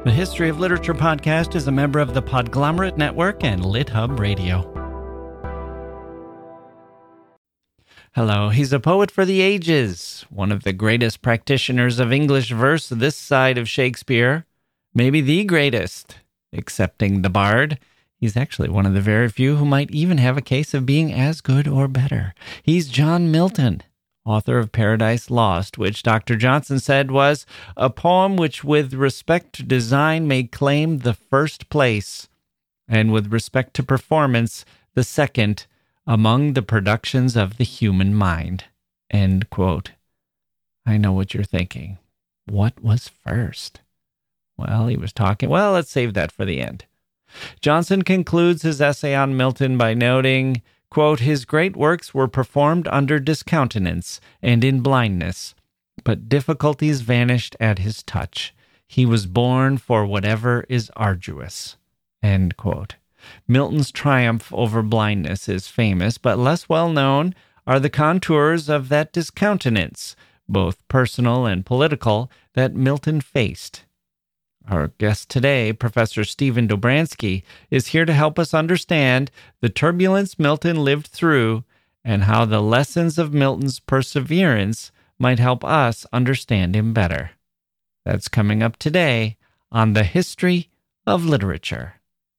The History of Literature podcast is a member of the Podglomerate Network and LitHub Radio. Hello, he's a poet for the ages, one of the greatest practitioners of English verse this side of Shakespeare, maybe the greatest, excepting the Bard. He's actually one of the very few who might even have a case of being as good or better. He's John Milton, author of Paradise Lost, which Dr. Johnson said was a poem which, with respect to design, may claim the first place, and with respect to performance, the second, among the productions of the human mind. End quote. I know what you're thinking. What was first? Well, he was talking... Well, let's save that for the end. Johnson concludes his essay on Milton by noting, quote, his great works were performed under discountenance and in blindness, but difficulties vanished at his touch. He was born for whatever is arduous. End quote. Milton's triumph over blindness is famous, but less well known are the contours of that discountenance, both personal and political, that Milton faced. Our guest today, Professor Stephen Dobransky, is here to help us understand the turbulence Milton lived through and how the lessons of Milton's perseverance might help us understand him better. That's coming up today on The History of Literature.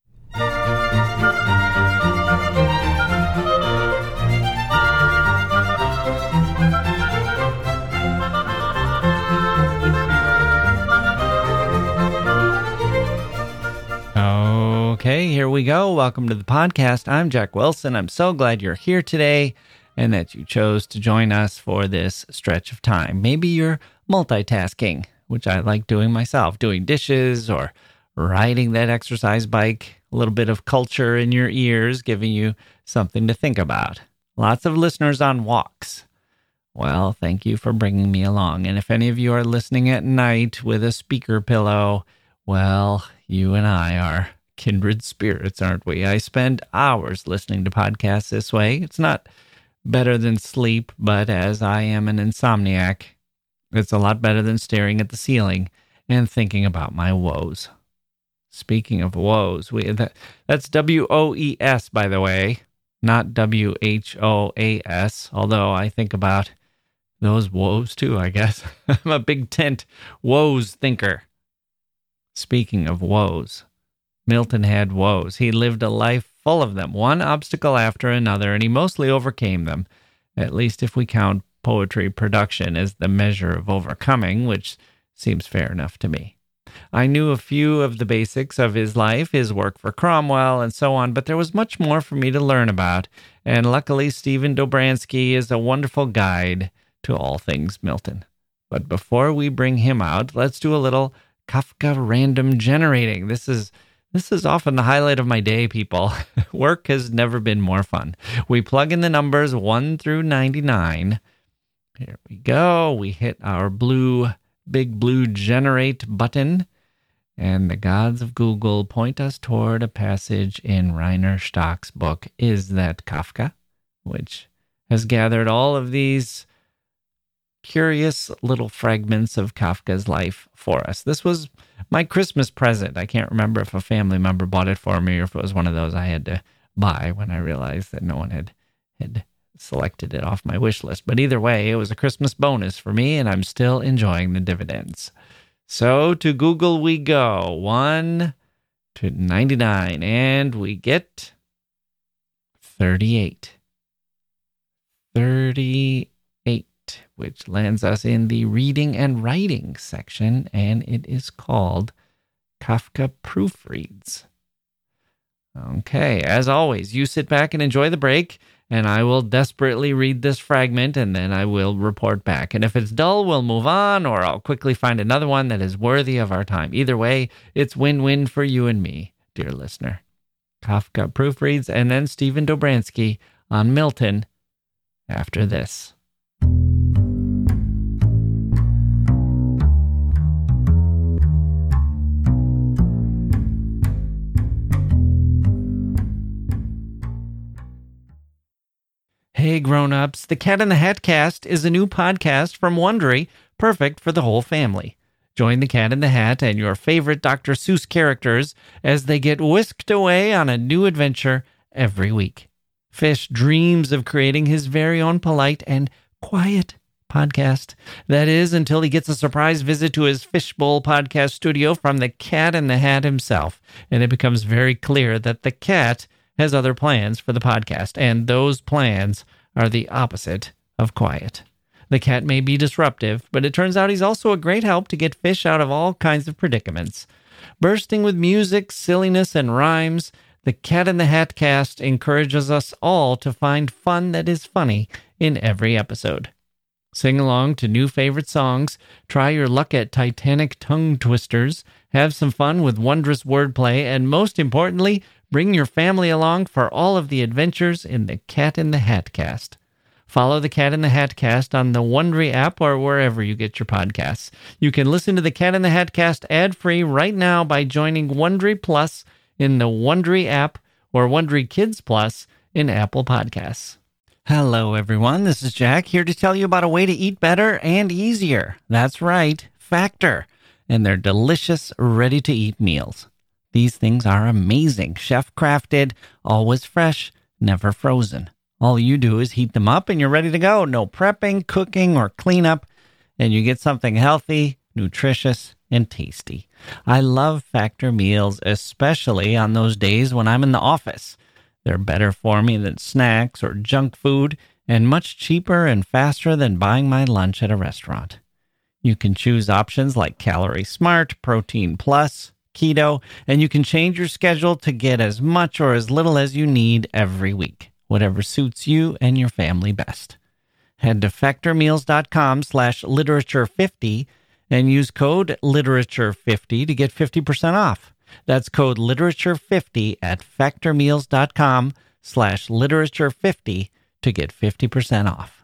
Okay, here we go. Welcome to the podcast. I'm Jack Wilson. I'm so glad you're here today and that you chose to join us for this stretch of time. Maybe you're multitasking, which I like doing myself, doing dishes or riding that exercise bike, a little bit of culture in your ears, giving you something to think about. Lots of listeners on walks. Well, thank you for bringing me along. And if any of you are listening at night with a speaker pillow, well, you and I are kindred spirits, aren't we? I spend hours listening to podcasts this way. It's not better than sleep, but as I am an insomniac, it's a lot better than staring at the ceiling and thinking about my woes. Speaking of woes, that's W-O-E-S, by the way, not W-H-O-A-S, although I think about those woes too, I guess. I'm a big tent woes thinker. Speaking of woes, Milton had woes. He lived a life full of them, one obstacle after another, and he mostly overcame them, at least if we count poetry production as the measure of overcoming, which seems fair enough to me. I knew a few of the basics of his life, his work for Cromwell, and so on, but there was much more for me to learn about, and luckily Stephen Dobransky is a wonderful guide to all things Milton. But before we bring him out, let's do a little Kafka random generating. This is often the highlight of my day, people. Work has never been more fun. We plug in the numbers 1 through 99. Here we go. We hit our big blue generate button, and the gods of Google point us toward a passage in Rainer Stock's book, Is That Kafka?, which has gathered all of these curious little fragments of Kafka's life for us. This was my Christmas present. I can't remember if a family member bought it for me or if it was one of those I had to buy when I realized that no one had selected it off my wish list. But either way, it was a Christmas bonus for me, and I'm still enjoying the dividends. So to Google we go, 1 to 99, and we get 38. 38. Which lands us in the reading and writing section, and it is called Kafka Proofreads. Okay, as always, you sit back and enjoy the break, and I will desperately read this fragment, and then I will report back. And if it's dull, we'll move on, or I'll quickly find another one that is worthy of our time. Either way, it's win-win for you and me, dear listener. Kafka Proofreads, and then Stephen Dobransky on Milton after this. Hey grown-ups, the Cat in the Hat Cast is a new podcast from Wondery, perfect for the whole family. Join the Cat in the Hat and your favorite Dr. Seuss characters as they get whisked away on a new adventure every week. Fish dreams of creating his very own polite and quiet podcast. That is, until he gets a surprise visit to his Fishbowl podcast studio from the Cat in the Hat himself. And it becomes very clear that the cat has other plans for the podcast, and those plans are the opposite of quiet. The cat may be disruptive, but it turns out he's also a great help to get Fish out of all kinds of predicaments. Bursting with music, silliness, and rhymes, the Cat in the Hat cast encourages us all to find fun that is funny in every episode. Sing along to new favorite songs, try your luck at Titanic tongue twisters, have some fun with wondrous wordplay, and most importantly, bring your family along for all of the adventures in the Cat in the Hat cast. Follow the Cat in the Hat cast on the Wondery app or wherever you get your podcasts. You can listen to the Cat in the Hat cast ad-free right now by joining Wondery Plus in the Wondery app or Wondery Kids Plus in Apple Podcasts. Hello, everyone. This is Jack here to tell you about a way to eat better and easier. That's right, Factor, and their delicious, ready-to-eat meals. These things are amazing, chef-crafted, always fresh, never frozen. All you do is heat them up and you're ready to go. No prepping, cooking, or cleanup, and you get something healthy, nutritious, and tasty. I love Factor meals, especially on those days when I'm in the office. They're better for me than snacks or junk food, and much cheaper and faster than buying my lunch at a restaurant. You can choose options like Calorie Smart, Protein Plus, Keto, and you can change your schedule to get as much or as little as you need every week, whatever suits you and your family best. Head to factormeals.com/literature50 and use code literature50 to get 50% off. That's code literature50 at factormeals.com/literature50 to get 50% off.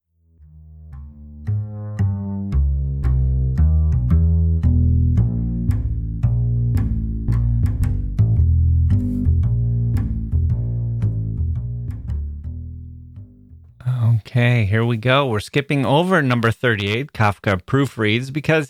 Okay, here we go. We're skipping over number 38, Kafka proofreads, because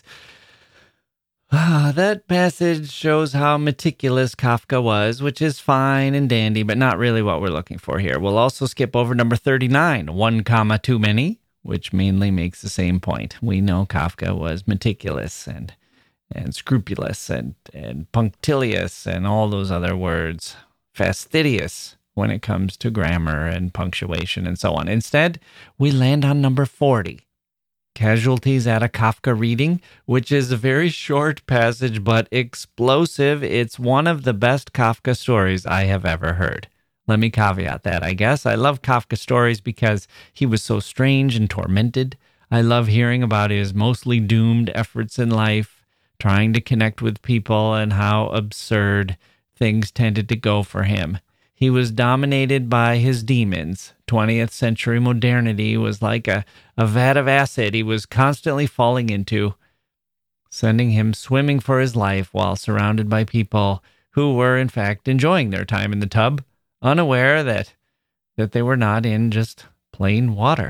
that passage shows how meticulous Kafka was, which is fine and dandy, but not really what we're looking for here. We'll also skip over number 39, 1 comma too many, which mainly makes the same point. We know Kafka was meticulous and scrupulous and punctilious and all those other words, fastidious when it comes to grammar and punctuation and so on. Instead, we land on number 40. Casualties at a Kafka reading, which is a very short passage but explosive. It's one of the best Kafka stories I have ever heard. Let me caveat that, I guess. I love Kafka stories because he was so strange and tormented. I love hearing about his mostly doomed efforts in life, trying to connect with people, and how absurd things tended to go for him. He was dominated by his demons. 20th century modernity was like a vat of acid he was constantly falling into, sending him swimming for his life while surrounded by people who were, in fact, enjoying their time in the tub, unaware that they were not in just plain water.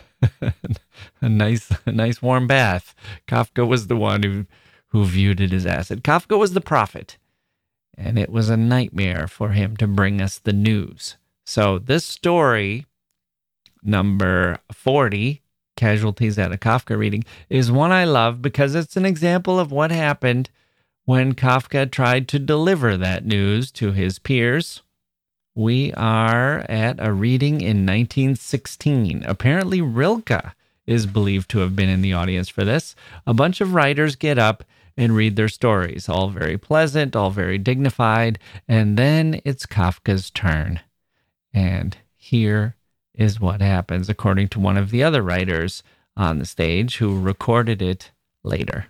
a nice warm bath. Kafka was the one who viewed it as acid. Kafka was the prophet. And it was a nightmare for him to bring us the news. So this story, number 40, Casualties at a Kafka reading, is one I love because it's an example of what happened when Kafka tried to deliver that news to his peers. We are at a reading in 1916. Apparently Rilke is believed to have been in the audience for this. A bunch of writers get up and read their stories, all very pleasant, all very dignified, and then it's Kafka's turn. And here is what happens, according to one of the other writers on the stage who recorded it later.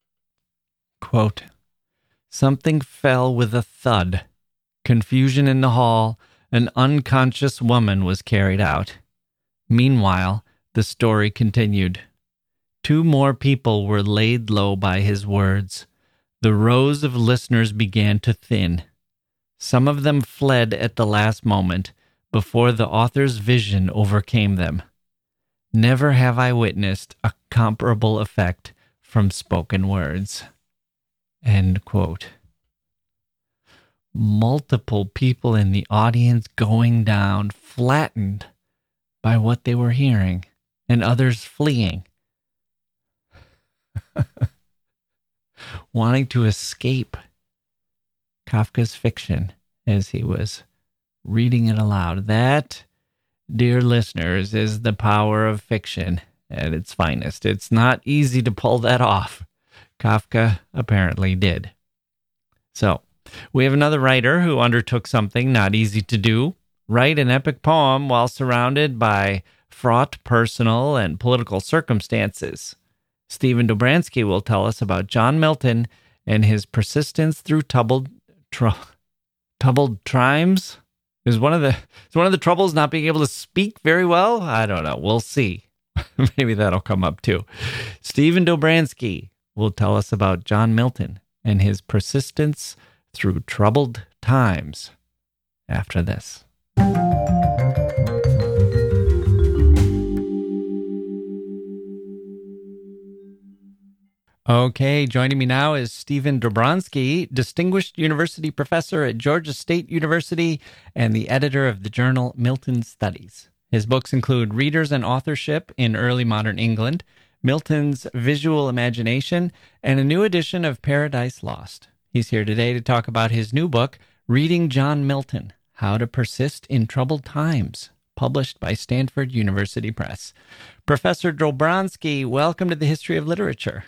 Quote, "Something fell with a thud. Confusion in the hall. An unconscious woman was carried out. Meanwhile, the story continued. 2 more people were laid low by his words. The rows of listeners began to thin. Some of them fled at the last moment, before the author's vision overcame them. Never have I witnessed a comparable effect from spoken words. End quote. Multiple people in the audience going down, flattened by what they were hearing, and others fleeing, wanting to escape Kafka's fiction as he was reading it aloud. That, dear listeners, is the power of fiction at its finest. It's not easy to pull that off. Kafka apparently did. So, we have another writer who undertook something not easy to do: write an epic poem while surrounded by fraught personal and political circumstances. Stephen Dobransky will tell us about John Milton and his persistence through troubled times. Is one of the troubles not being able to speak very well? I don't know. We'll see. Maybe that'll come up too. Stephen Dobransky will tell us about John Milton and his persistence through troubled times after this. Okay, joining me now is Stephen Dobransky, Distinguished University Professor at Georgia State University and the editor of the journal Milton Studies. His books include Readers and Authorship in Early Modern England, Milton's Visual Imagination, and a new edition of Paradise Lost. He's here today to talk about his new book, Reading John Milton: How to Persist in Troubled Times, published by Stanford University Press. Professor Dobransky, welcome to the History of Literature.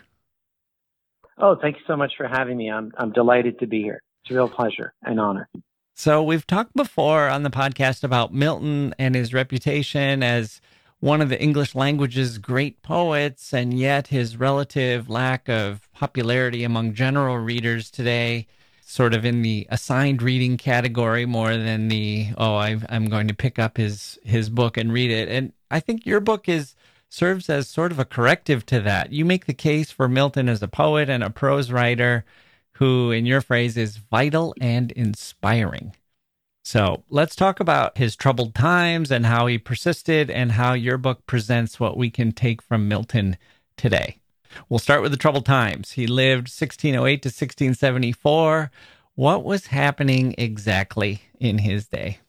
Oh, thank you so much for having me. I'm delighted to be here. It's a real pleasure and honor. So we've talked before on the podcast about Milton and his reputation as one of the English language's great poets, and yet his relative lack of popularity among general readers today, sort of in the assigned reading category more than the, I'm going to pick up his book and read it. And I think your book serves as sort of a corrective to that. You make the case for Milton as a poet and a prose writer who, in your phrase, is vital and inspiring. So let's talk about his troubled times and how he persisted, and how your book presents what we can take from Milton today. We'll start with the troubled times. He lived 1608 to 1674. What was happening exactly in his day?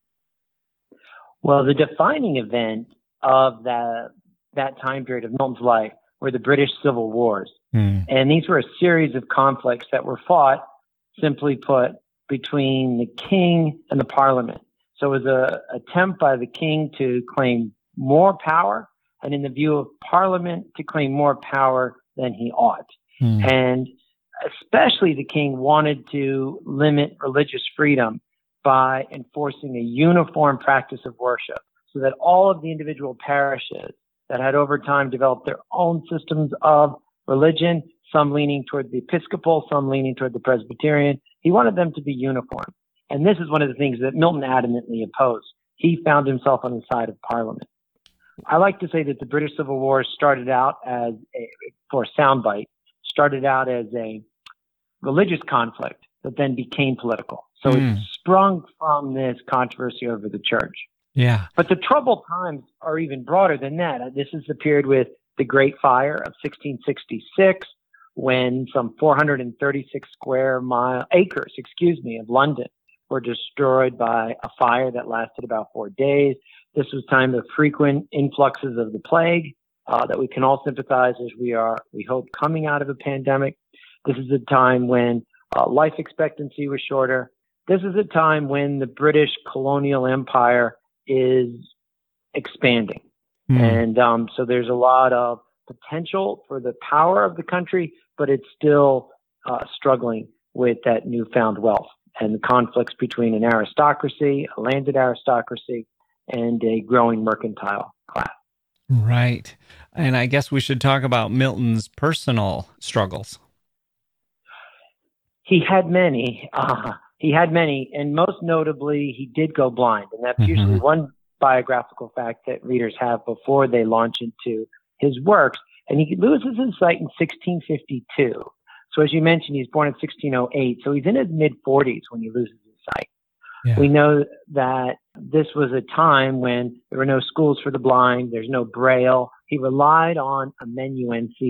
Well, the defining event of that time period of Milton's life were the British Civil Wars. And these were a series of conflicts that were fought, simply put, between the king and the parliament. So it was an attempt by the king to claim more power, and in the view of parliament, to claim more power than he ought. And especially the king wanted to limit religious freedom by enforcing a uniform practice of worship, so that all of the individual parishes that had over time developed their own systems of religion, some leaning toward the Episcopal, some leaning toward the Presbyterian, he wanted them to be uniform. And this is one of the things that Milton adamantly opposed. He found himself on the side of Parliament. I like to say that the British Civil War started out as for a soundbite, started out as a religious conflict that then became political. So it sprung from this controversy over the church. Yeah. But the troubled times are even broader than that. This is the period with the Great Fire of 1666, when some 436 acres of London were destroyed by a fire that lasted about 4 days. This was time of frequent influxes of the plague that we can all sympathize as we hope, coming out of a pandemic. This is a time when life expectancy was shorter. This is a time when the British colonial empire is expanding. And so there's a lot of potential for the power of the country, but it's still struggling with that newfound wealth and the conflicts between an aristocracy, a landed aristocracy, and a growing mercantile class. Right. And I guess we should talk about Milton's personal struggles. He had many. And most notably, he did go blind. And that's usually one biographical fact that readers have before they launch into his works. And he loses his sight in 1652. So as you mentioned, he's born in 1608. So he's in his mid-40s when he loses his sight. Yeah. We know that this was a time when there were no schools for the blind. There's no Braille. He relied on amanuenses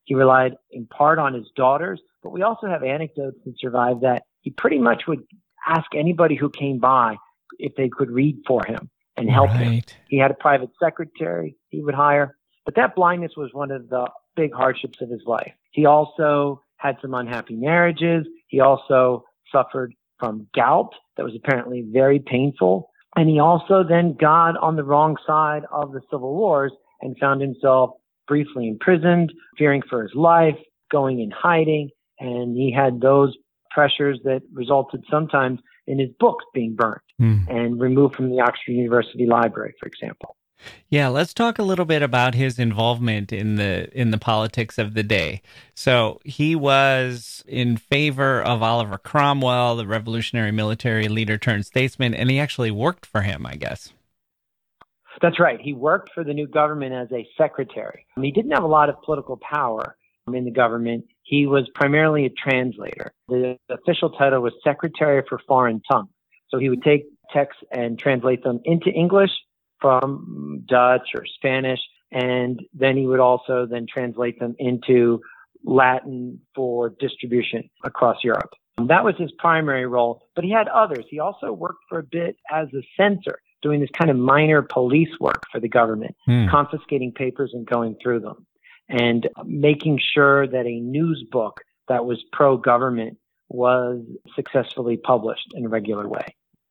He relied in part on his daughters, but we also have anecdotes that survive that he pretty much would ask anybody who came by if they could read for him and help him. He had a private secretary he would hire, but that blindness was one of the big hardships of his life. He also had some unhappy marriages. He also suffered from gout that was apparently very painful. And he also then got on the wrong side of the civil wars and found himself briefly imprisoned, fearing for his life, going in hiding. And he had those pressures that resulted sometimes in his books being burnt and removed from the Oxford University Library, for example. Yeah, let's talk a little bit about his involvement in the politics of the day. So he was in favor of Oliver Cromwell, the revolutionary military leader turned statesman, and he actually worked for him, I guess. That's right. He worked for the new government as a secretary. He didn't have a lot of political power in the government. He was primarily a translator. The official title was Secretary for Foreign Tongues. So he would take texts and translate them into English from Dutch or Spanish, and then he would also then translate them into Latin for distribution across Europe. That was his primary role, but he had others. He also worked for a bit as a censor, doing this kind of minor police work for the government, confiscating papers and going through them, and making sure that a news book that was pro-government was successfully published in a regular way.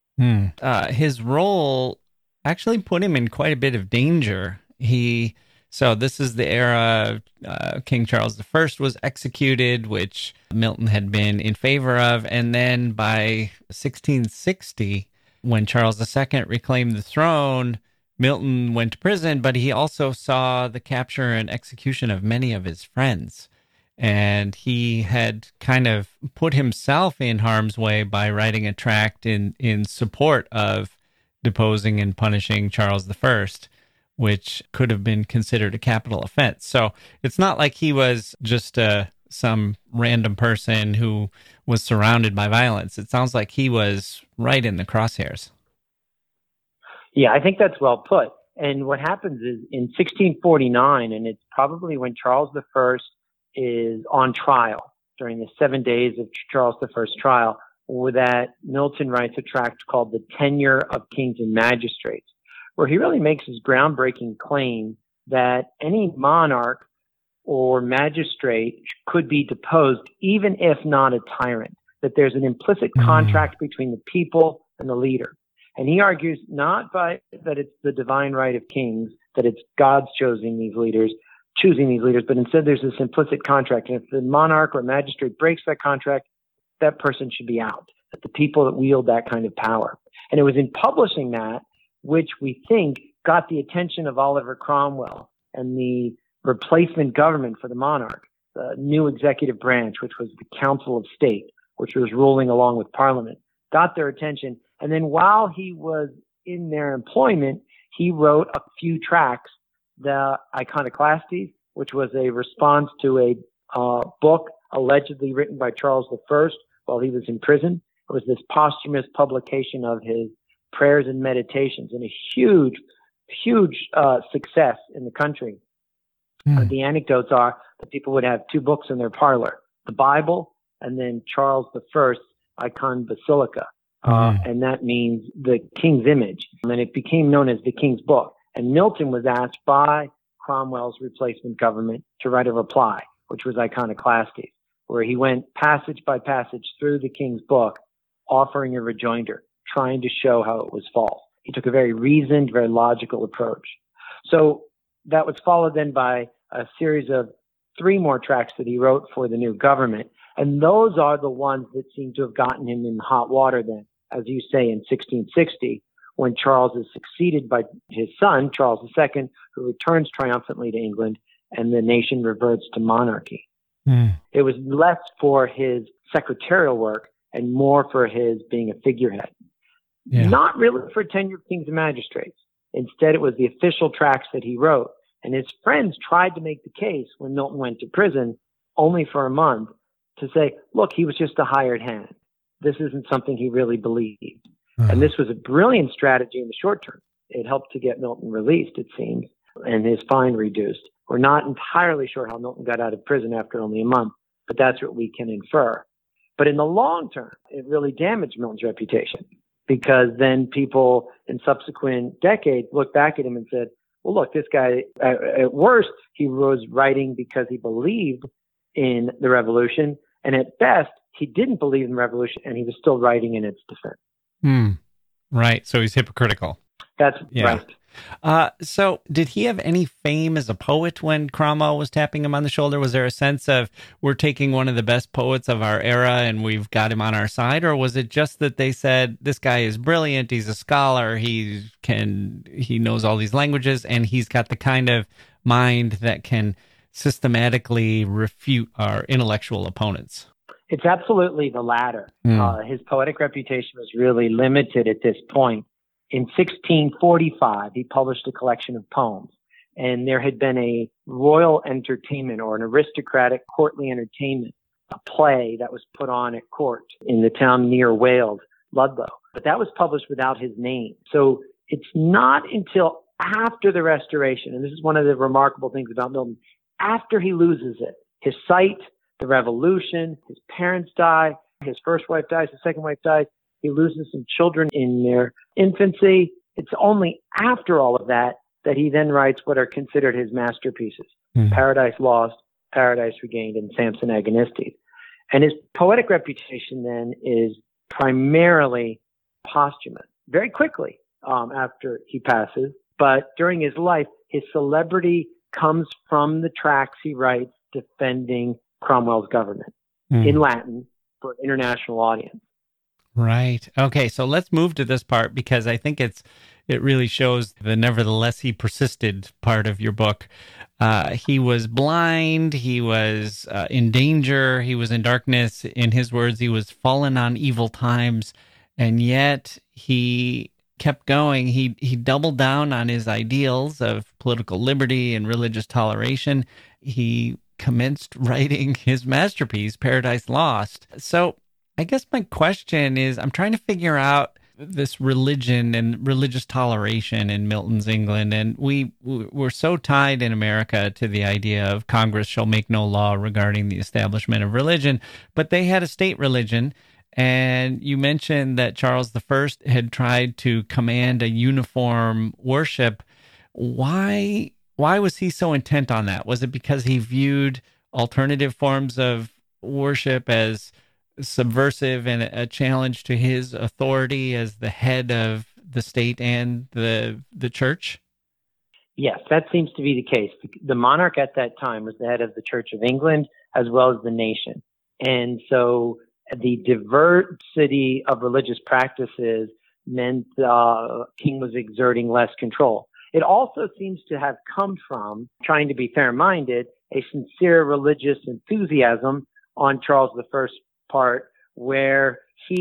His role actually put him in quite a bit of danger. So this is the era King Charles I was executed, which Milton had been in favor of. And then by 1660, when Charles II reclaimed the throne, Milton went to prison, but he also saw the capture and execution of many of his friends. And he had kind of put himself in harm's way by writing a tract in support of deposing and punishing Charles I, which could have been considered a capital offense. So it's not like he was just some random person who was surrounded by violence. It sounds like he was right in the crosshairs. Yeah, I think that's well put. And what happens is in 1649, and it's probably when Charles I is on trial during the 7 days of Charles I's trial, that Milton writes a tract called The Tenure of Kings and Magistrates, where he really makes his groundbreaking claim that any monarch or magistrate could be deposed, even if not a tyrant, that there's an implicit contract between the people and the leader. And he argues not that it's the divine right of kings, that it's God's choosing these leaders, but instead there's this implicit contract. And if the monarch or magistrate breaks that contract, that person should be out, that the people that wield that kind of power. And it was in publishing that which we think got the attention of Oliver Cromwell and the replacement government for the monarch, the new executive branch, which was the Council of State, which was ruling along with Parliament, got their attention. And then while he was in their employment, he wrote a few tracts, the Iconoclastes, which was a response to a book allegedly written by Charles I while he was in prison. It was this posthumous publication of his prayers and meditations, and a huge success in the country. The anecdotes are that people would have two books in their parlor, the Bible and then Charles I's Icon Basilica. And that means the king's image. And it became known as the King's Book. And Milton was asked by Cromwell's replacement government to write a reply, which was Iconoclastes, where he went passage by passage through the King's Book, offering a rejoinder, trying to show how it was false. He took a very reasoned, very logical approach. So that was followed then by a series of 3 more tracts that he wrote for the new government. And those are the ones that seem to have gotten him in hot water then, as you say, in 1660, when Charles is succeeded by his son, Charles II, who returns triumphantly to England, and the nation reverts to monarchy. It was less for his secretarial work and more for his being a figurehead. Not really for tenure of kings and magistrates. Instead, it was the official tracts that he wrote. And his friends tried to make the case when Milton went to prison, only for a month, to say, look, he was just a hired hand. This isn't something he really believed. And this was a brilliant strategy in the short term. It helped to get Milton released, it seems, and his fine reduced, We're not entirely sure how Milton got out of prison after only a month, but that's what we can infer. But in the long term, it really damaged Milton's reputation, because then people in subsequent decades looked back at him and said, well, look, this guy, at worst, he was writing because he believed in the revolution. And at best, he didn't believe in the revolution, and he was still writing in its defense. Right. So he's hypocritical. That's right. So did he have any fame as a poet when Cromwell was tapping him on the shoulder? Was there a sense of, we're taking one of the best poets of our era and we've got him on our side? Or was it just that they said, this guy is brilliant, he's a scholar, he knows all these languages, and he's got the kind of mind that can systematically refute our intellectual opponents? It's absolutely the latter. His poetic reputation was really limited at this point. In 1645, he published a collection of poems, and there had been a royal entertainment, or an aristocratic courtly entertainment, a play that was put on at court in the town near Wales, Ludlow. But that was published without his name. So it's not until after the Restoration, and this is one of the remarkable things about Milton, after he loses it, his sight, the revolution, his parents die, his first wife dies, his second wife dies, he loses some children in their infancy. It's only after all of that that he then writes what are considered his masterpieces, Paradise Lost, Paradise Regained, and Samson Agonistes. And his poetic reputation then is primarily posthumous, very quickly after he passes. But during his life, his celebrity comes from the tracts he writes defending Cromwell's government in Latin for an international audience. Right. Okay, so let's move to this part, because I think it really shows the nevertheless he persisted part of your book. He was blind, he was in danger, he was in darkness. In his words, he was fallen on evil times, and yet he kept going. He doubled down on his ideals of political liberty and religious toleration. He commenced writing his masterpiece, Paradise Lost. So I guess my question is, I'm trying to figure out this religion and religious toleration in Milton's England. And we're so tied in America to the idea of Congress shall make no law regarding the establishment of religion, but they had a state religion. And you mentioned that Charles I had tried to command a uniform worship. Why was he so intent on that? Was it because he viewed alternative forms of worship as subversive and a challenge to his authority as the head of the state and the church? Yes, that seems to be the case. The monarch at that time was the head of the Church of England as well as the nation. And so the diversity of religious practices meant the king was exerting less control. It also seems to have come from, trying to be fair-minded, a sincere religious enthusiasm on Charles I's part, where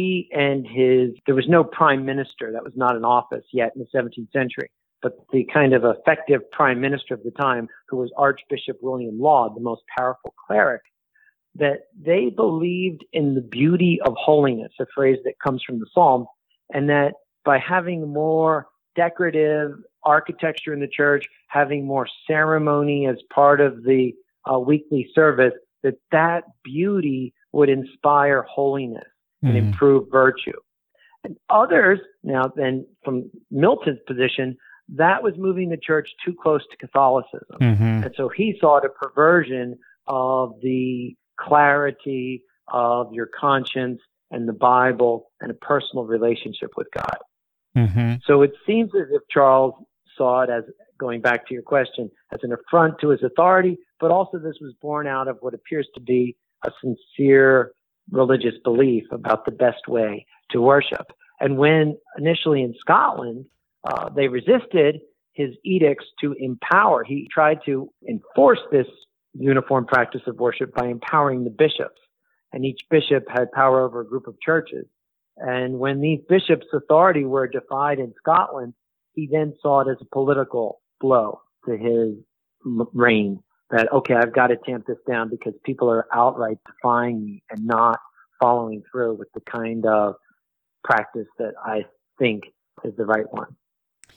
there was no prime minister. That was not an office yet in the 17th century. But the kind of effective prime minister of the time, who was Archbishop William Laud, the most powerful cleric, that they believed in the beauty of holiness, a phrase that comes from the Psalms, and that by having more decorative architecture in the church, having more ceremony as part of the weekly service, that beauty would inspire holiness and improve virtue. And others, now then from Milton's position, that was moving the church too close to Catholicism. And so he saw a perversion of the clarity of your conscience and the Bible and a personal relationship with God. So it seems as if Charles saw it as, going back to your question, as an affront to his authority, but also this was born out of what appears to be a sincere religious belief about the best way to worship. And when initially in Scotland, they resisted his edicts to empower, he tried to enforce this uniform practice of worship by empowering the bishops. And each bishop had power over a group of churches. And when these bishops' authority were defied in Scotland, he then saw it as a political blow to his reign. That, okay, I've got to tamp this down because people are outright defying me and not following through with the kind of practice that I think is the right one.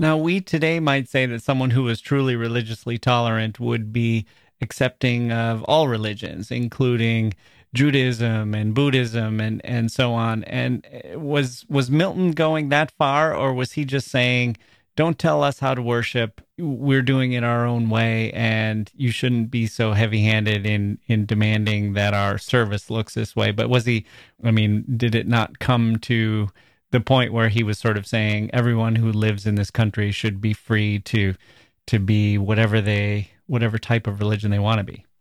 Now, we today might say that someone who is truly religiously tolerant would be accepting of all religions, including Judaism and Buddhism and so on. And was Milton going that far, or was he just saying, don't tell us how to worship, we're doing it our own way, and you shouldn't be so heavy-handed in demanding that our service looks this way? But did it not come to the point where he was sort of saying everyone who lives in this country should be free to be whatever type of religion they want to be?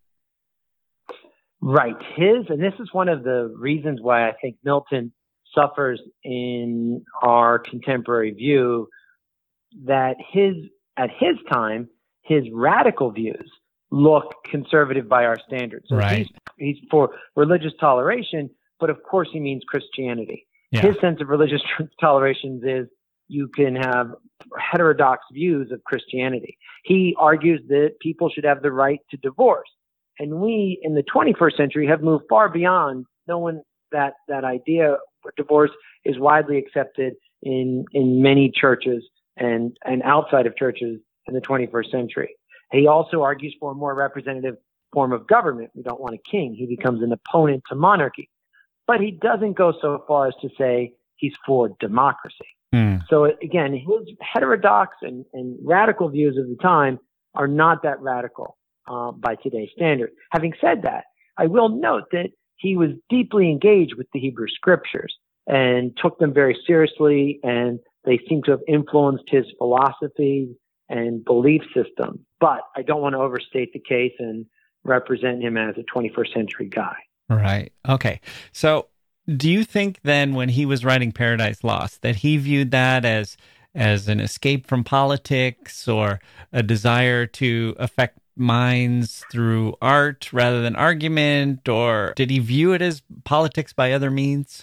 Right. And this is one of the reasons why I think Milton suffers in our contemporary view, that at his time, his radical views look conservative by our standards. So right. He's for religious toleration, but of course he means Christianity. Yeah. His sense of religious toleration is you can have heterodox views of Christianity. He argues that people should have the right to divorce. And we, in the 21st century, have moved far beyond knowing that idea. Divorce is widely accepted in many churches and outside of churches in the 21st century. He also argues for a more representative form of government. We don't want a king. He becomes an opponent to monarchy. But he doesn't go so far as to say he's for democracy. So again, his heterodox and radical views of the time are not that radical by today's standard. Having said that, I will note that he was deeply engaged with the Hebrew scriptures and took them very seriously, and they seem to have influenced his philosophy and belief system. But I don't want to overstate the case and represent him as a 21st century guy. Right. Okay. So do you think then when he was writing Paradise Lost that he viewed that as an escape from politics or a desire to affect minds through art rather than argument, or did he view it as politics by other means?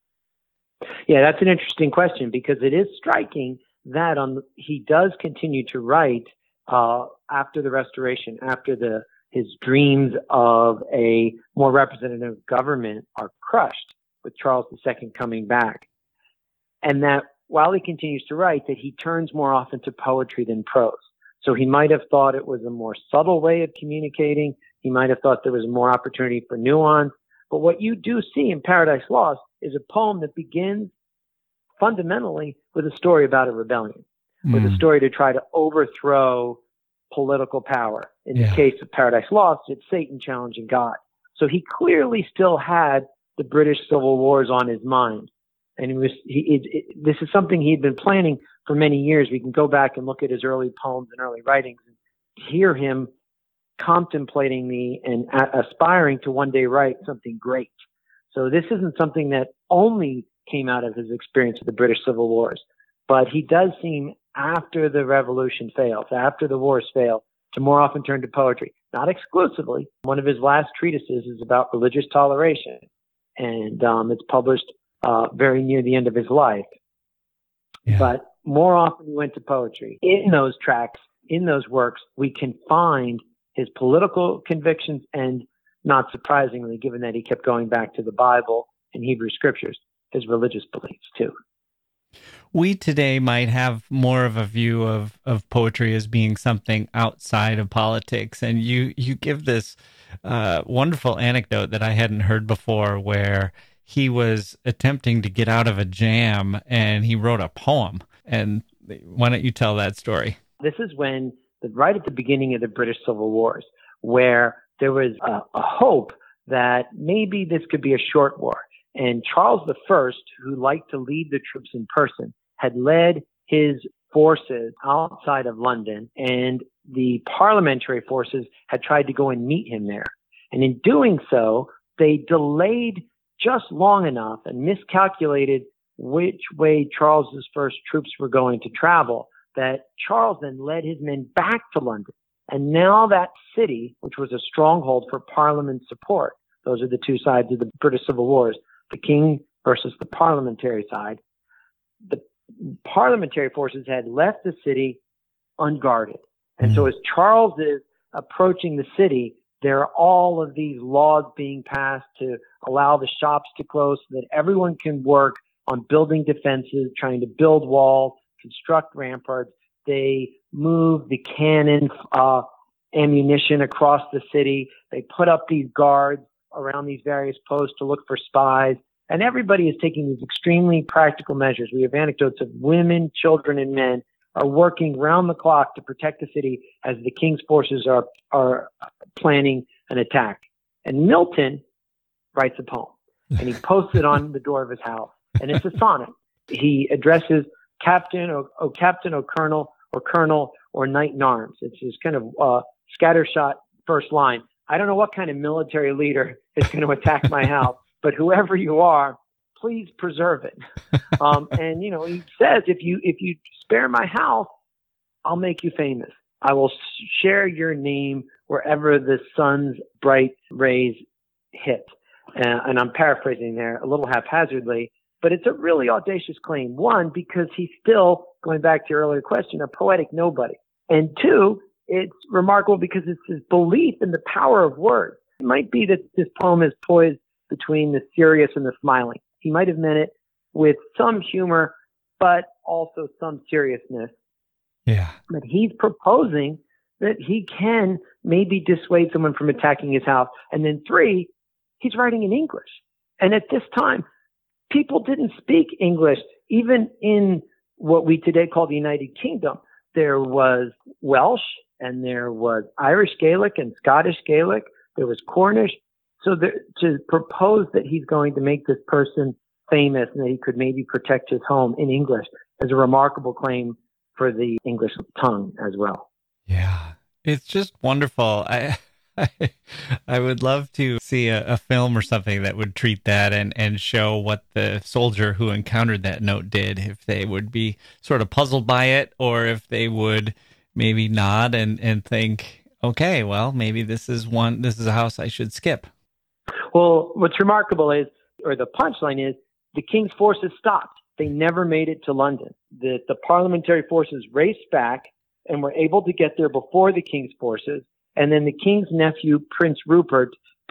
Yeah, that's an interesting question, because it is striking that he does continue to write after the Restoration, after his dreams of a more representative government are crushed with Charles II coming back. And that while he continues to write, that he turns more often to poetry than prose. So he might have thought it was a more subtle way of communicating. He might have thought there was more opportunity for nuance. But what you do see in Paradise Lost is a poem that begins fundamentally with a story about a rebellion, with a story to try to overthrow political power. In the case of Paradise Lost, it's Satan challenging God. So he clearly still had the British Civil Wars on his mind. And this is something he'd been planning for many years. We can go back and look at his early poems and early writings and hear him contemplating and aspiring to one day write something great. So this isn't something that only came out of his experience of the British Civil Wars, but he does seem, after the revolution fails, after the wars fail, to more often turn to poetry. Not exclusively. One of his last treatises is about religious toleration, and it's published very near the end of his life. Yeah. But more often he went to poetry. In those tracks, in those works, we can find his political convictions and, not surprisingly, given that he kept going back to the Bible and Hebrew scriptures, his religious beliefs too. We today might have more of a view of poetry as being something outside of politics. And you give this wonderful anecdote that I hadn't heard before, where he was attempting to get out of a jam and he wrote a poem. And why don't you tell that story? This is when, right at the beginning of the British Civil Wars, where there was a hope that maybe this could be a short war. And Charles I, who liked to lead the troops in person, had led his forces outside of London, and the parliamentary forces had tried to go and meet him there. And in doing so, they delayed just long enough and miscalculated which way Charles's first troops were going to travel, that Charles then led his men back to London. And now that city, which was a stronghold for Parliament support, those are the two sides of the British Civil Wars, the king versus the parliamentary side. The parliamentary forces had left the city unguarded. And so as Charles is approaching the city, there are all of these laws being passed to allow the shops to close so that everyone can work on building defenses, trying to build walls, construct ramparts, They moved the cannon ammunition across the city. They put up these guards around these various posts to look for spies. And everybody is taking these extremely practical measures. We have anecdotes of women, children, and men are working round the clock to protect the city as the king's forces are planning an attack. And Milton writes a poem, and he posts it on the door of his house. And it's a sonnet. He addresses Captain, or Captain, or Colonel, or Knight in Arms. It's his kind of scattershot first line. I don't know what kind of military leader is going to attack my house, but whoever you are, please preserve it. And he says, if you spare my house, I'll make you famous. I will share your name wherever the sun's bright rays hit. And I'm paraphrasing there a little haphazardly, but it's a really audacious claim. One, because he's still, going back to your earlier question, a poetic nobody. And two, it's remarkable because it's his belief in the power of words. It might be that this poem is poised between the serious and the smiling. He might have meant it with some humor, but also some seriousness. Yeah. But he's proposing that he can maybe dissuade someone from attacking his house. And then three, he's writing in English. And at this time, people didn't speak English. Even in what we today call the United Kingdom, there was Welsh and there was Irish Gaelic and Scottish Gaelic. There was Cornish. So to propose that he's going to make this person famous and that he could maybe protect his home in English is a remarkable claim for the English tongue as well. Yeah, it's just wonderful. I would love to see a film or something that would treat that and show what the soldier who encountered that note did, if they would be sort of puzzled by it, or if they would maybe nod and think, okay, well, maybe this is a house I should skip. Well, what's remarkable is, or the punchline is, the king's forces stopped. They never made it to London. The parliamentary forces raced back and were able to get there before the king's forces. And then the king's nephew, Prince Rupert,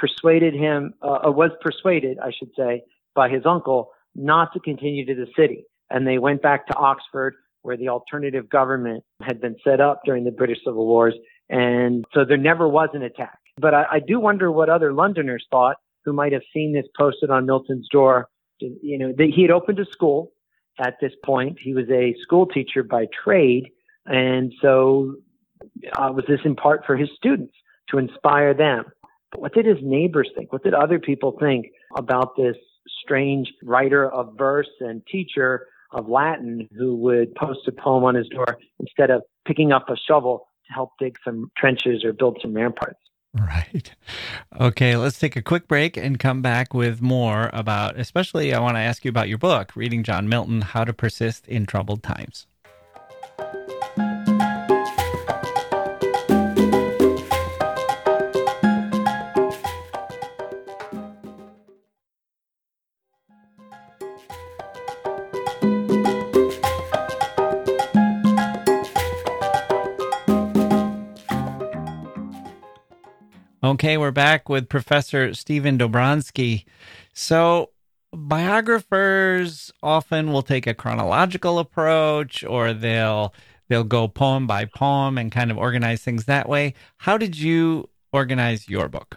was persuaded, I should say, by his uncle not to continue to the city. And they went back to Oxford, where the alternative government had been set up during the British Civil Wars. And so there never was an attack. But I do wonder what other Londoners thought who might have seen this posted on Milton's door. He had opened a school at this point. He was a school teacher by trade. And so was this in part for his students to inspire them? But what did his neighbors think? What did other people think about this strange writer of verse and teacher of Latin who would post a poem on his door instead of picking up a shovel to help dig some trenches or build some ramparts? Right. Okay, let's take a quick break and come back with more about, especially I want to ask you about your book, Reading John Milton, How to Persist in Troubled Times. Okay, we're back with Professor Stephen Dobronsky. So biographers often will take a chronological approach, or they'll go poem by poem and kind of organize things that way. How did you organize your book?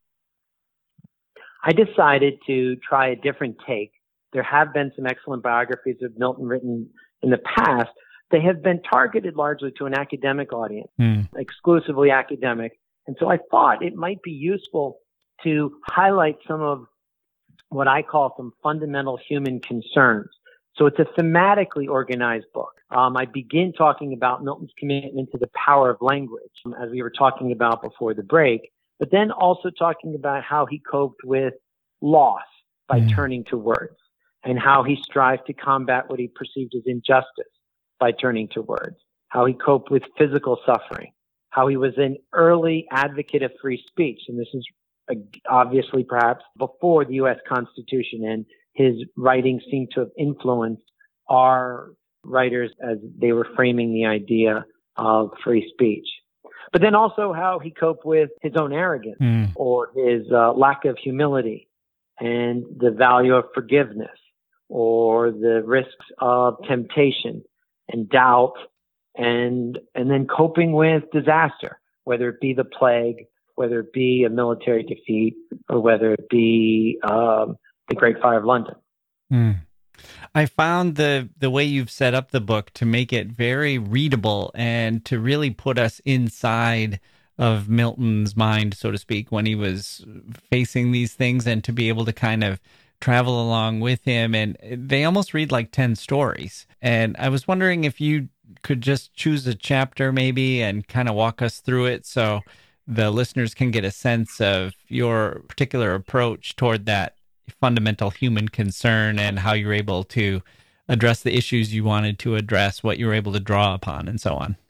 I decided to try a different take. There have been some excellent biographies of Milton written in the past. They have been targeted largely to an academic audience, exclusively academic. And so I thought it might be useful to highlight some of what I call some fundamental human concerns. So it's a thematically organized book. I begin talking about Milton's commitment to the power of language, as we were talking about before the break, but then also talking about how he coped with loss by turning to words, and how he strived to combat what he perceived as injustice by turning to words, how he coped with physical suffering, how he was an early advocate of free speech. And this is obviously perhaps before the U.S. Constitution, and his writings seem to have influenced our writers as they were framing the idea of free speech. But then also how he coped with his own arrogance or his lack of humility, and the value of forgiveness, or the risks of temptation and doubt and then coping with disaster, whether it be the plague, whether it be a military defeat, or whether it be the Great Fire of London. I found the way you've set up the book to make it very readable and to really put us inside of Milton's mind, so to speak, when he was facing these things, and to be able to kind of travel along with him. And they almost read like 10 stories. And I was wondering if you could just choose a chapter maybe and kind of walk us through it so the listeners can get a sense of your particular approach toward that fundamental human concern and how you're able to address the issues you wanted to address, what you were able to draw upon, and so on.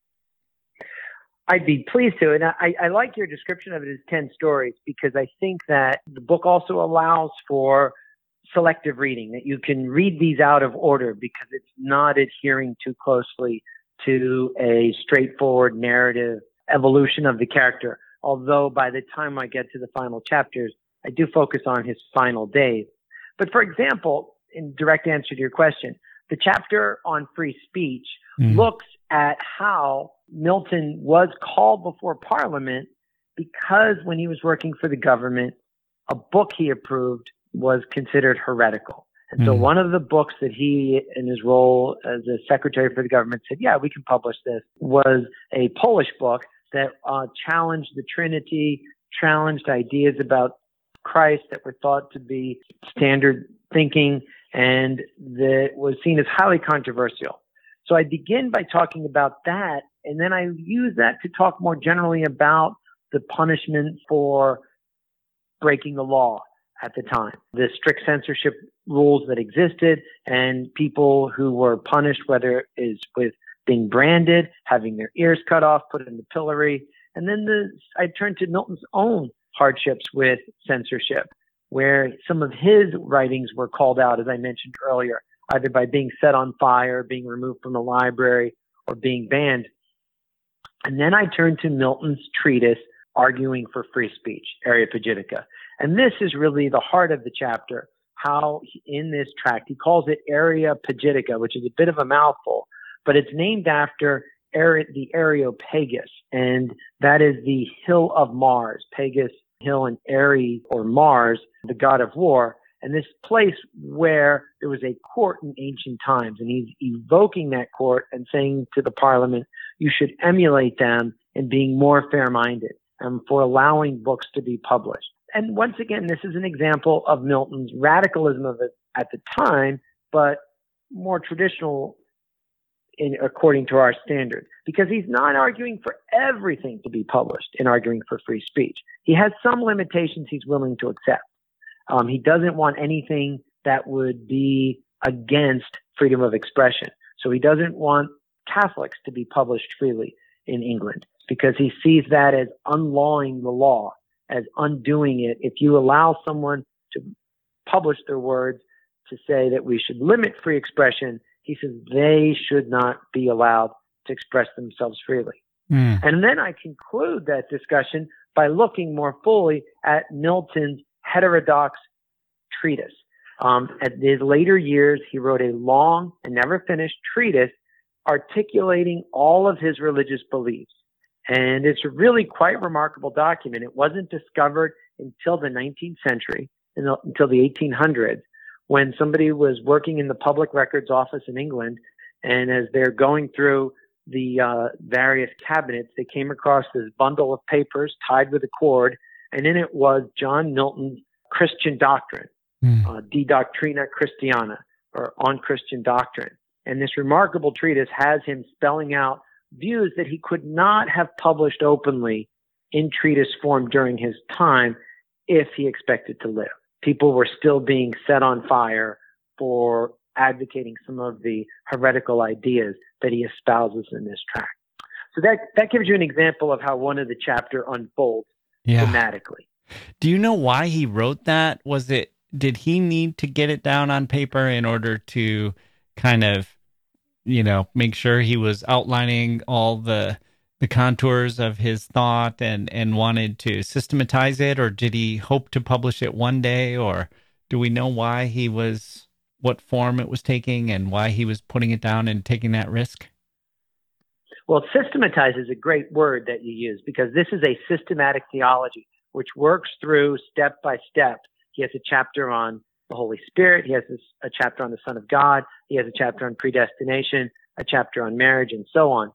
I'd be pleased to. And I like your description of it as 10 stories, because I think that the book also allows for selective reading, that you can read these out of order because it's not adhering too closely to a straightforward narrative evolution of the character. Although by the time I get to the final chapters, I do focus on his final days. But for example, in direct answer to your question, the chapter on free speech looks at how Milton was called before Parliament because when he was working for the government, a book he approved was considered heretical. And so one of the books that he, in his role as a secretary for the government, said, yeah, we can publish this, was a Polish book that challenged the Trinity, challenged ideas about Christ that were thought to be standard thinking, and that was seen as highly controversial. So I begin by talking about that, and then I use that to talk more generally about the punishment for breaking the law at the time, the strict censorship rules that existed, and people who were punished, whether it is with being branded, having their ears cut off, put in the pillory. And then I turned to Milton's own hardships with censorship, where some of his writings were called out, as I mentioned earlier, either by being set on fire, being removed from the library, or being banned. And then I turned to Milton's treatise, Arguing for Free Speech, Areopagitica. And this is really the heart of the chapter, how in this tract, he calls it Areopagitica, which is a bit of a mouthful, but it's named after the Areopagus, and that is the hill of Mars, Pagus hill, and Ares, or Mars, the god of war, and this place where there was a court in ancient times. And he's evoking that court and saying to the Parliament, you should emulate them in being more fair-minded and for allowing books to be published. And once again, this is an example of Milton's radicalism of it at the time, but more traditional according to our standard, because he's not arguing for everything to be published in Arguing for Free Speech. He has some limitations he's willing to accept. He doesn't want anything that would be against freedom of expression. So he doesn't want Catholics to be published freely in England, because he sees that as unlawing the law, as undoing it. If you allow someone to publish their words to say that we should limit free expression, he says they should not be allowed to express themselves freely. And then I conclude that discussion by looking more fully at Milton's heterodox treatise. At his later years, he wrote a long and never finished treatise articulating all of his religious beliefs. And it's a really quite remarkable document. It wasn't discovered until the 19th century, until the 1800s, when somebody was working in the Public Records Office in England, and as they're going through the various cabinets, they came across this bundle of papers tied with a cord, and in it was John Milton's Christian Doctrine, De Doctrina Christiana, or On Christian Doctrine. And this remarkable treatise has him spelling out views that he could not have published openly in treatise form during his time if he expected to live. People were still being set on fire for advocating some of the heretical ideas that he espouses in this tract. So that gives you an example of how one of the chapter unfolds thematically. Do you know why he wrote that? Did he need to get it down on paper in order to kind of, make sure he was outlining all the contours of his thought and wanted to systematize it? Or did he hope to publish it one day? Or do we know what form it was taking and why he was putting it down and taking that risk? Well, systematize is a great word that you use because this is a systematic theology which works through step by step. He has a chapter on the Holy Spirit. He has a chapter on the Son of God. He has a chapter on predestination, a chapter on marriage, and so on.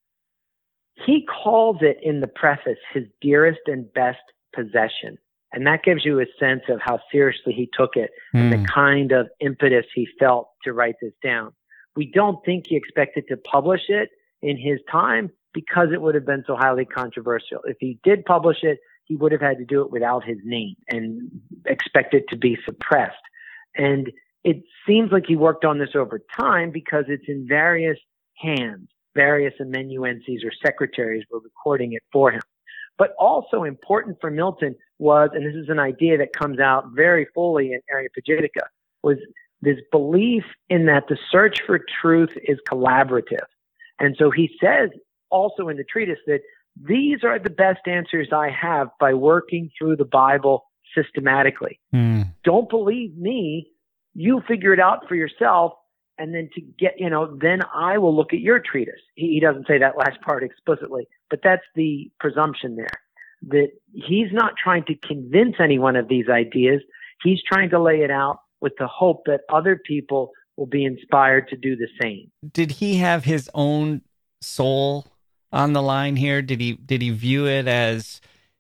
He calls it in the preface his dearest and best possession. And that gives you a sense of how seriously he took it and the kind of impetus he felt to write this down. We don't think he expected to publish it in his time because it would have been so highly controversial. If he did publish it, he would have had to do it without his name and expect it to be suppressed. And it seems like he worked on this over time because it's in various hands. Various amanuenses or secretaries were recording it for him. But also important for Milton was, and this is an idea that comes out very fully in Areopagitica, was this belief in that the search for truth is collaborative. And so he says also in the treatise that these are the best answers I have by working through the Bible systematically. Don't believe me. You figure it out for yourself. And then to get, then I will look at your treatise. He doesn't say that last part explicitly, but that's the presumption there, that he's not trying to convince anyone of these ideas. He's trying to lay it out with the hope that other people will be inspired to do the same. Did he have his own soul on the line here? Did he view it as,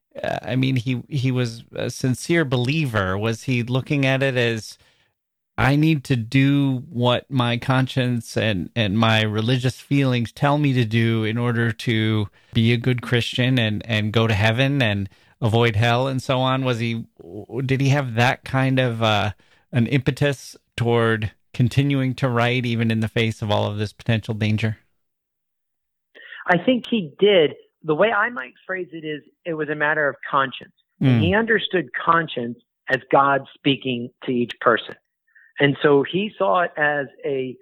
he was a sincere believer. Was he looking at it as, I need to do what my conscience and my religious feelings tell me to do in order to be a good Christian and go to heaven and avoid hell and so on? Did he have that kind of an impetus toward continuing to write even in the face of all of this potential danger? I think he did. The way I might phrase it is it was a matter of conscience. And he understood conscience as God speaking to each person. And so he saw it as a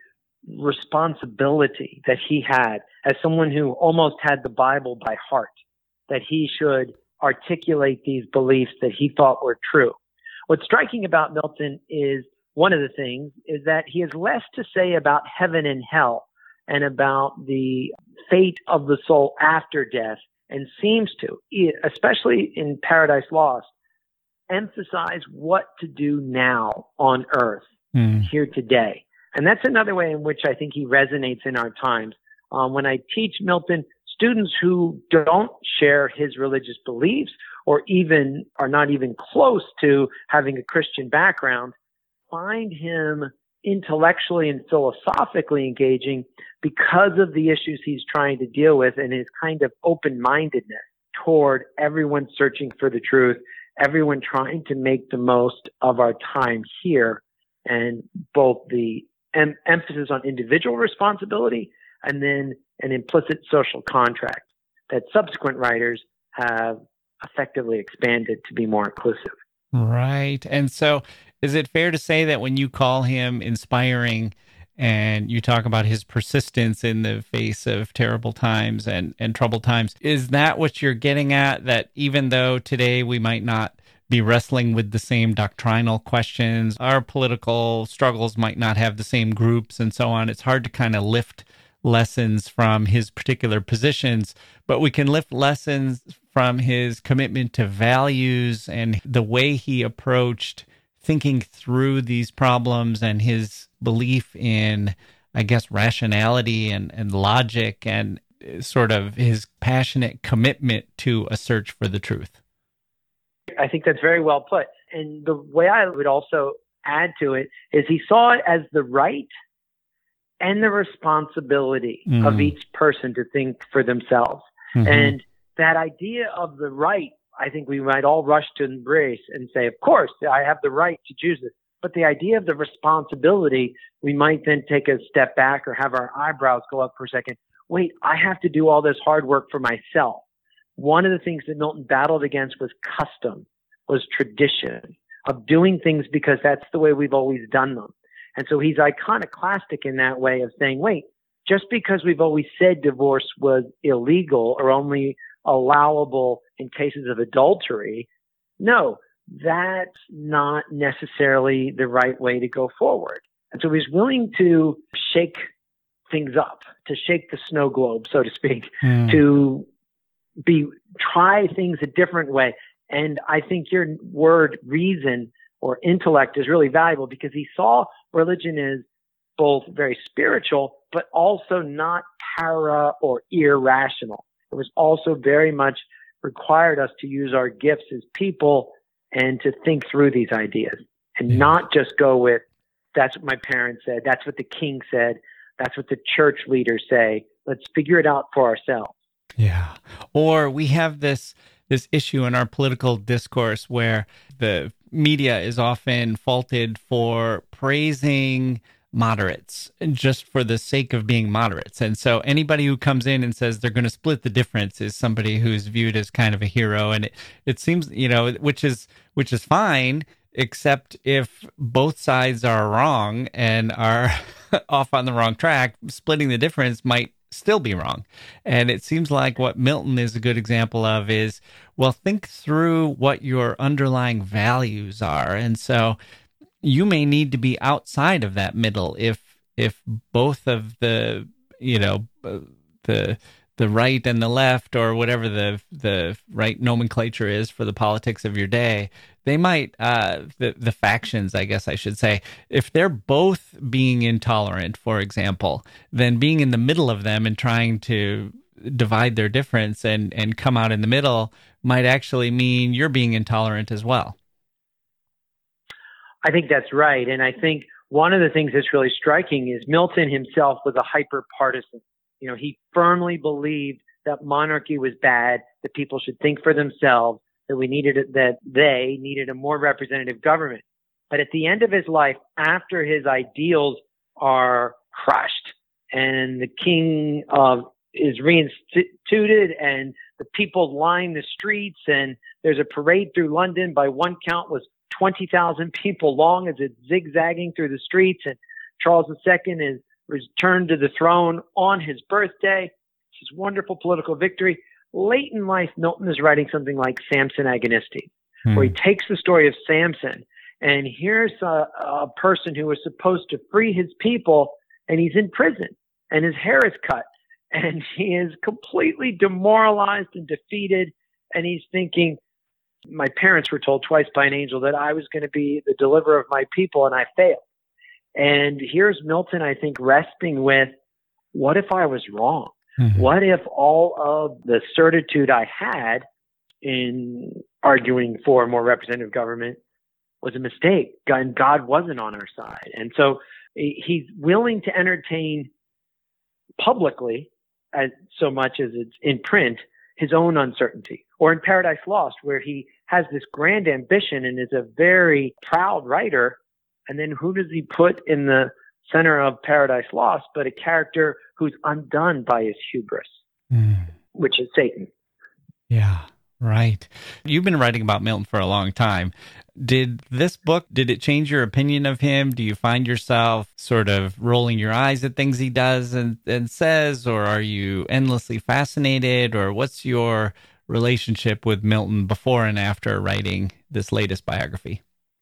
responsibility that he had as someone who almost had the Bible by heart, that he should articulate these beliefs that he thought were true. What's striking about Milton is one of the things is that he has less to say about heaven and hell and about the fate of the soul after death, and seems to, especially in Paradise Lost, emphasize what to do now on earth. Here today. And that's another way in which I think he resonates in our times. When I teach Milton, students who don't share his religious beliefs or even are not even close to having a Christian background find him intellectually and philosophically engaging because of the issues he's trying to deal with and his kind of open-mindedness toward everyone searching for the truth, everyone trying to make the most of our time here. And both the emphasis on individual responsibility and then an implicit social contract that subsequent writers have effectively expanded to be more inclusive. Right. And so is it fair to say that when you call him inspiring and you talk about his persistence in the face of terrible times and troubled times, is that what you're getting at? That even though today we might not be wrestling with the same doctrinal questions, our political struggles might not have the same groups and so on, it's hard to kind of lift lessons from his particular positions, but we can lift lessons from his commitment to values and the way he approached thinking through these problems and his belief in, I guess, rationality and logic and sort of his passionate commitment to a search for the truth. I think that's very well put. And the way I would also add to it is he saw it as the right and the responsibility of each person to think for themselves. And that idea of the right, I think we might all rush to embrace and say, of course, I have the right to choose this. But the idea of the responsibility, we might then take a step back or have our eyebrows go up for a second. Wait, I have to do all this hard work for myself. One of the things that Milton battled against was custom, was tradition of doing things because that's the way we've always done them. And so he's iconoclastic in that way of saying, wait, just because we've always said divorce was illegal or only allowable in cases of adultery, no, that's not necessarily the right way to go forward. And so he's willing to shake things up, to shake the snow globe, so to speak, to try things a different way. And I think your word reason or intellect is really valuable, because he saw religion as both very spiritual, but also not para or irrational. It was also very much required us to use our gifts as people and to think through these ideas and not just go with, that's what my parents said, that's what the king said, that's what the church leaders say. Let's figure it out for ourselves. Yeah. Or we have this issue in our political discourse where the media is often faulted for praising moderates just for the sake of being moderates. And so anybody who comes in and says they're going to split the difference is somebody who's viewed as kind of a hero. And it seems, which is fine, except if both sides are wrong and are off on the wrong track, splitting the difference might still be wrong. And it seems like what Milton is a good example of is, well, think through what your underlying values are. And so you may need to be outside of that middle if both of the right and the left, or whatever the right nomenclature is for the politics of your day, they might, the factions, I guess I should say, if they're both being intolerant, for example, then being in the middle of them and trying to divide their difference and come out in the middle might actually mean you're being intolerant as well. I think that's right. And I think one of the things that's really striking is Milton himself was a hyper-partisan. He firmly believed that monarchy was bad, that people should think for themselves, that they needed a more representative government. But at the end of his life, after his ideals are crushed and the king is reinstituted and the people line the streets and there's a parade through London, by one count was 20,000 people long as it's zigzagging through the streets, and Charles II is returned to the throne on his birthday. It's his wonderful political victory. Late in life, Milton is writing something like Samson Agonistes, where he takes the story of Samson, and here's a person who was supposed to free his people, and he's in prison, and his hair is cut, and he is completely demoralized and defeated, and he's thinking, my parents were told twice by an angel that I was going to be the deliverer of my people, and I failed. And here's Milton, I think, wrestling with, what if I was wrong? Mm-hmm. What if all of the certitude I had in arguing for a more representative government was a mistake, and God wasn't on our side? And so he's willing to entertain publicly, as so much as it's in print, his own uncertainty. Or in Paradise Lost, where he has this grand ambition and is a very proud writer, and then who does he put in the center of Paradise Lost but a character who's undone by his hubris, which is Satan. Yeah, right. You've been writing about Milton for a long time. Did this book, did it change your opinion of him? Do you find yourself sort of rolling your eyes at things he does and says, or are you endlessly fascinated, or what's your relationship with Milton before and after writing this latest biography?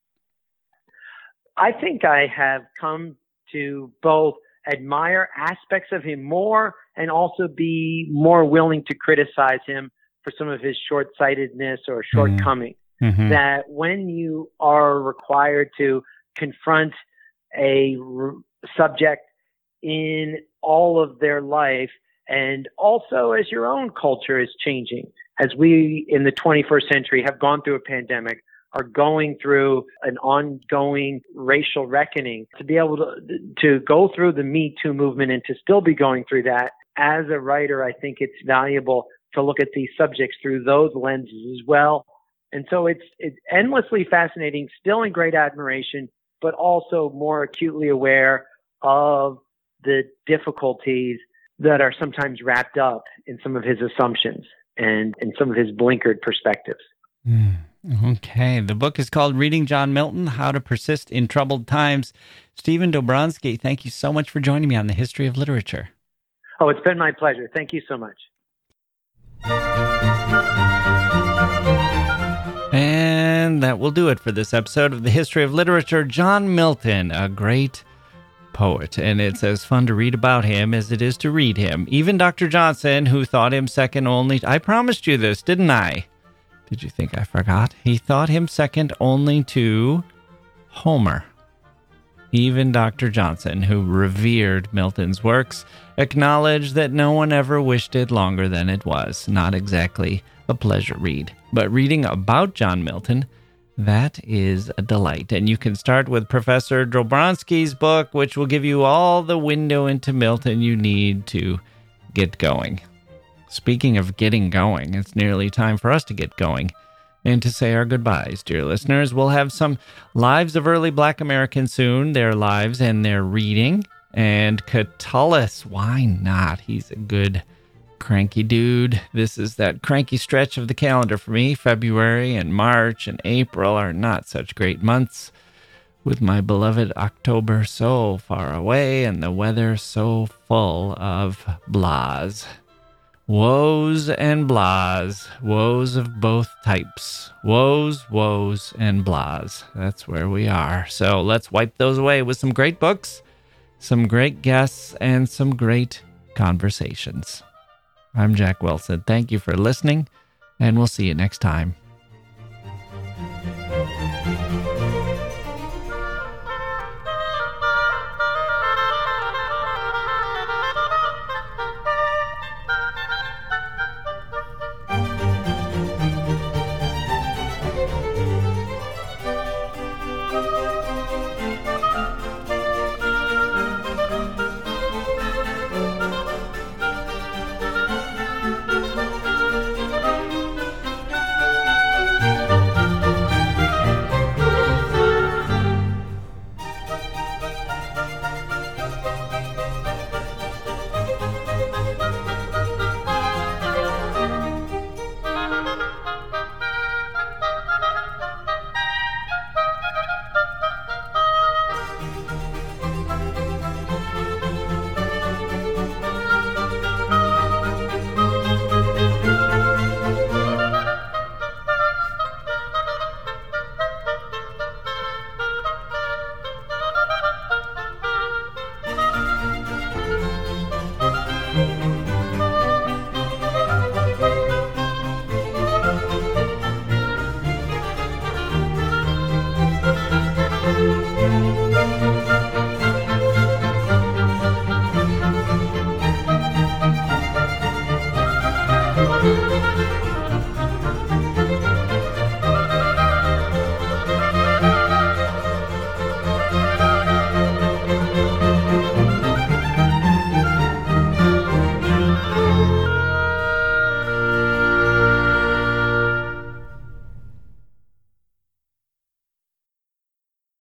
I think I have come to both admire aspects of him more and also be more willing to criticize him for some of his short-sightedness or shortcomings. Mm-hmm. That when you are required to confront a subject in all of their life, and also as your own culture is changing, as we in the 21st century have gone through a pandemic, are going through an ongoing racial reckoning, to be able to go through the Me Too movement and to still be going through that. As a writer, I think it's valuable to look at these subjects through those lenses as well. And so it's endlessly fascinating, still in great admiration, but also more acutely aware of the difficulties that are sometimes wrapped up in some of his assumptions and in some of his blinkered perspectives. Okay. The book is called Reading John Milton, How to Persist in Troubled Times. Stephen Dobronsky, thank you so much for joining me on The History of Literature. Oh, it's been my pleasure. Thank you so much. And that will do it for this episode of The History of Literature. John Milton, a great poet, and it's as fun to read about him as it is to read him. Even Dr. Johnson, who thought him second only... I promised you this, didn't I? Did you think I forgot? He thought him second only to Homer. Even Dr. Johnson, who revered Milton's works, acknowledged that no one ever wished it longer than it was. Not exactly a pleasure read, but reading about John Milton, that is a delight. And you can start with Professor Dobronsky's book, which will give you all the window into Milton you need to get going. Speaking of getting going, it's nearly time for us to get going and to say our goodbyes, dear listeners. We'll have some Lives of Early Black Americans soon, their lives and their reading. And Catullus, why not? He's a good cranky dude. This is that cranky stretch of the calendar for me. February and March and April are not such great months, with my beloved October so far away and the weather so full of blahs. Woes and blahs. Woes of both types. Woes, woes, and blahs. That's where we are. So let's wipe those away with some great books, some great guests, and some great conversations. I'm Jack Wilson. Thank you for listening, and we'll see you next time.